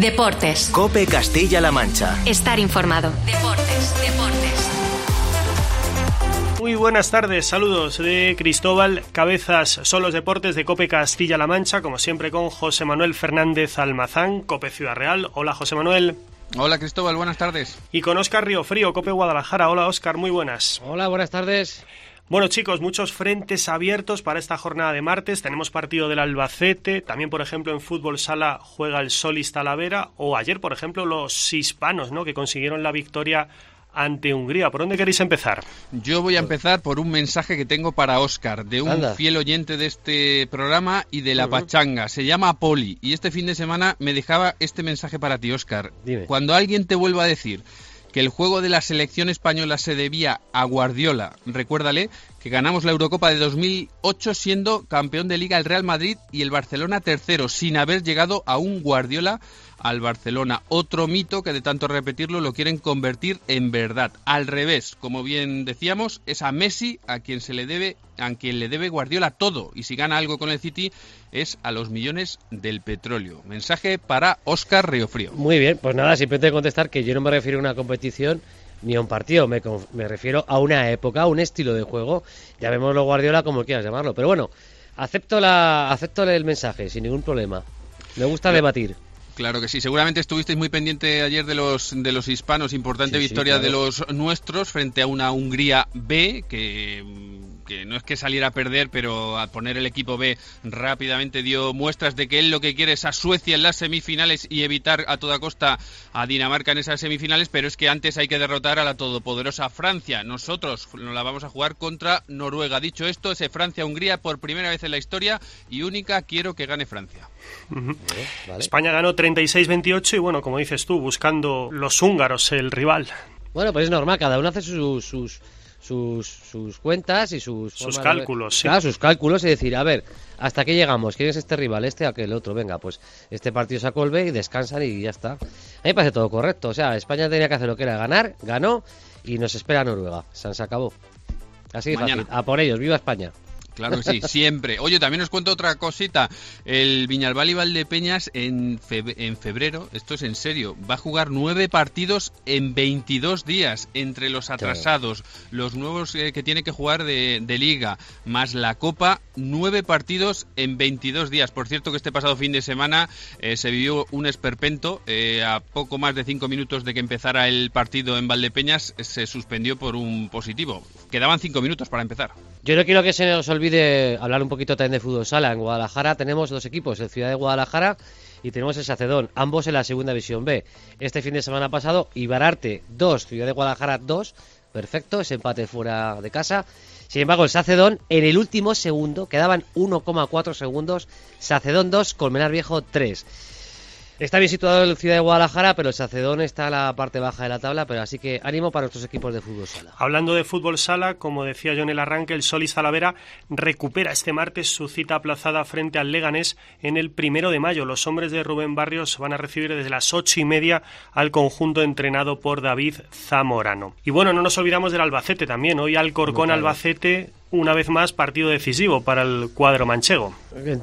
Deportes. COPE Castilla-La Mancha. Estar informado. Deportes. Muy buenas tardes, saludos de Cristóbal Cabezas. Son los deportes de COPE Castilla-La Mancha, como siempre con José Manuel Fernández Almazán, COPE Ciudad Real. Hola, José Manuel. Hola, Cristóbal, buenas tardes. Y con Óscar Riofrío, COPE Guadalajara. Hola, Óscar, muy buenas. Hola, buenas tardes. Bueno, chicos, muchos frentes abiertos para esta jornada de martes. Tenemos partido del Albacete, también, por ejemplo, en fútbol sala juega el Solís Talavera, o ayer, por ejemplo, los hispanos, ¿no?, que consiguieron la victoria ante Hungría. ¿Por dónde queréis empezar? Yo voy a empezar por un mensaje que tengo para Óscar, de un fiel oyente de este programa y de la pachanga. Se llama Poli, y este fin de semana me dejaba este mensaje para ti, Óscar. Dime. Cuando alguien te vuelva a decir que el juego de la selección española se debía a Guardiola, recuérdale que ganamos la Eurocopa de 2008 siendo campeón de Liga el Real Madrid y el Barcelona tercero, sin haber llegado a un Guardiola al Barcelona. Otro mito que de tanto repetirlo lo quieren convertir en verdad. Al revés, como bien decíamos, es a Messi a quien le debe Guardiola todo, y si gana algo con el City es a los millones del petróleo. Mensaje para Óscar Riofrío. Muy bien, pues nada, simplemente contestar que yo no me refiero a una competición ni a un partido, me refiero a una época, a un estilo de juego. Llamémoslo Guardiola como quieras llamarlo, pero bueno, acepto el mensaje sin ningún problema. Me gusta debatir. Claro que sí, seguramente estuvisteis muy pendiente ayer de los hispanos, importante victoria claro, de los nuestros frente a una Hungría B que no es que saliera a perder, pero al poner el equipo B rápidamente dio muestras de que él lo que quiere es a Suecia en las semifinales y evitar a toda costa a Dinamarca en esas semifinales, pero es que antes hay que derrotar a la todopoderosa Francia. Nosotros nos la vamos a jugar contra Noruega. Dicho esto, ese Francia-Hungría por primera vez en la historia y única, quiero que gane Francia. Vale. España ganó 36-28 y bueno, como dices tú, buscando los húngaros el rival. Bueno, pues es normal, cada uno hace sus cuentas y sus cálculos, sí. Claro, sus cálculos y decir, a ver, ¿hasta qué llegamos? ¿Quién es este rival? ¿Este o aquel otro? Venga, pues este partido sacó el B y descansan y ya está. A mí me parece todo correcto. O sea, España tenía que hacer lo que era ganar, ganó y nos espera Noruega. Se acabó. Así de fácil. A por ellos, ¡viva España! Claro que sí, siempre. Oye, también os cuento otra cosita. El Viñalbal y Valdepeñas en febrero, esto es en serio, va a jugar 9 partidos en 22 días, entre los atrasados, los nuevos que tiene que jugar de Liga, más la Copa, 9 partidos en 22 días. Por cierto que este pasado fin de semana se vivió un esperpento, a poco más de 5 minutos de que empezara el partido en Valdepeñas, se suspendió por un positivo. Quedaban 5 minutos para empezar. Yo no quiero que se nos olvide hablar un poquito también de fútbol sala. En Guadalajara tenemos 2 equipos, el Ciudad de Guadalajara y tenemos el Sacedón, ambos en la segunda división B. Este fin de semana pasado, Ibararte 2, Ciudad de Guadalajara 2, perfecto, ese empate fuera de casa. Sin embargo, el Sacedón en el último segundo, quedaban 1,4 segundos, Sacedón 2, Colmenar Viejo 3. Está bien situado el Ciudad de Guadalajara, pero el Sacedón está en la parte baja de la tabla, pero así que ánimo para nuestros equipos de fútbol sala. Hablando de fútbol sala, como decía yo en el arranque, el Solís Talavera recupera este martes su cita aplazada frente al Leganés en el 1 de mayo. Los hombres de Rubén Barrios van a recibir desde las 8:30 al conjunto entrenado por David Zamorano. Y bueno, no nos olvidamos del Albacete también. Hoy Alcorcón-Albacete, una vez más, partido decisivo para el cuadro manchego.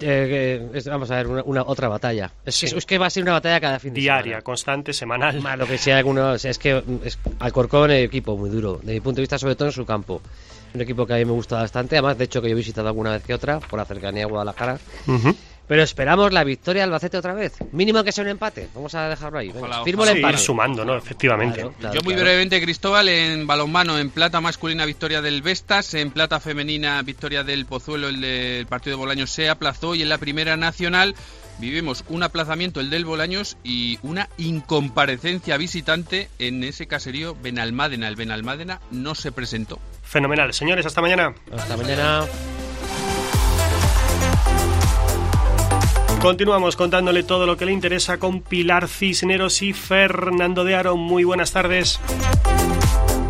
Vamos a ver, otra batalla. Es que va a ser una batalla cada fin de semana. Diaria, constante, semanal. Lo que sea, es que Alcorcón es un equipo muy duro, de mi punto de vista, sobre todo en su campo. Un equipo que a mí me gusta bastante, además, de hecho, que yo he visitado alguna vez que otra, por la cercanía a Guadalajara. Pero esperamos la victoria del Albacete otra vez. Mínimo que sea un empate. Vamos a dejarlo ahí. Firmo el empate. Ir sumando, ¿no? Efectivamente. Claro, yo muy brevemente, Cristóbal, en balonmano, en plata masculina victoria del Vestas, en plata femenina victoria del Pozuelo, el del partido de Bolaños se aplazó, y en la primera nacional vivimos un aplazamiento, el del Bolaños, y una incomparecencia visitante en ese caserío Benalmádena. El Benalmádena no se presentó. Fenomenal. Señores, hasta mañana. Hasta mañana. Continuamos contándole todo lo que le interesa con Pilar Cisneros y Fernando de Aro. Muy buenas tardes.